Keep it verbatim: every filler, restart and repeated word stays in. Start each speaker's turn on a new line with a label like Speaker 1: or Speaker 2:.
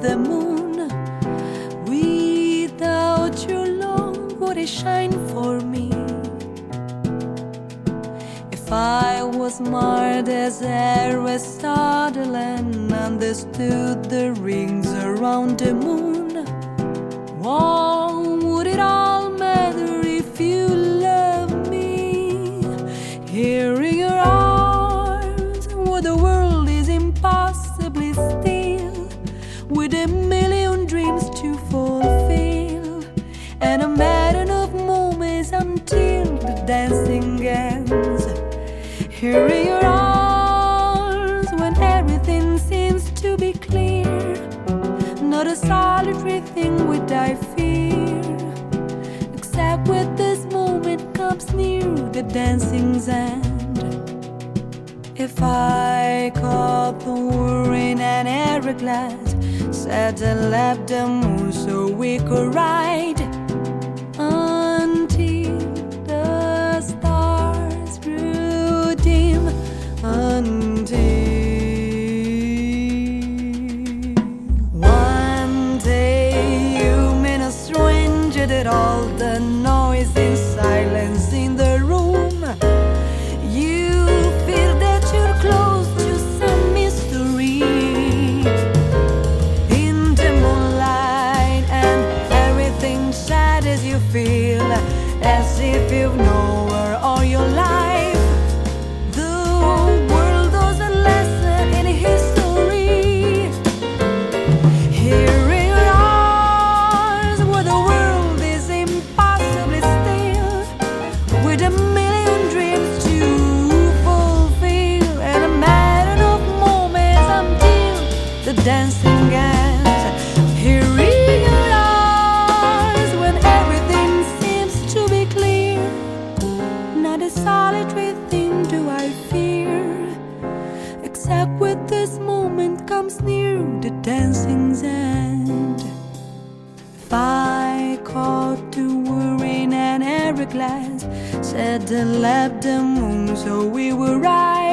Speaker 1: the moon. Without your love, would it shine for me? If I was smart as Aristotle and understood the rings around the moon, what would it all matter if you love me? Here in your arms, where the world is impossibly still, with a million dreams to fulfill, and a matter of moments until the dancing ends. Here in your arms, when everything seems to be clear, not a solitary thing would I fear, except when this moment comes near the dancing's end. If I caught the world in an hourglass, sat and left the moon so we could ride until the stars grew dim, until that all the noise and silence in the room, you feel that you're close to some mystery in the moonlight, and everything shatters. You feel as if you've known her all your life. The world doesn't lessen in history. Here with a million dreams to fulfill, and a matter of moments until the dancing ends. Here in your eyes, when everything seems to be clear, not a solitary thing do I fear, except when this moment comes near the dancing's end. If I caught the world in an hourglass, said and left the moon so we were right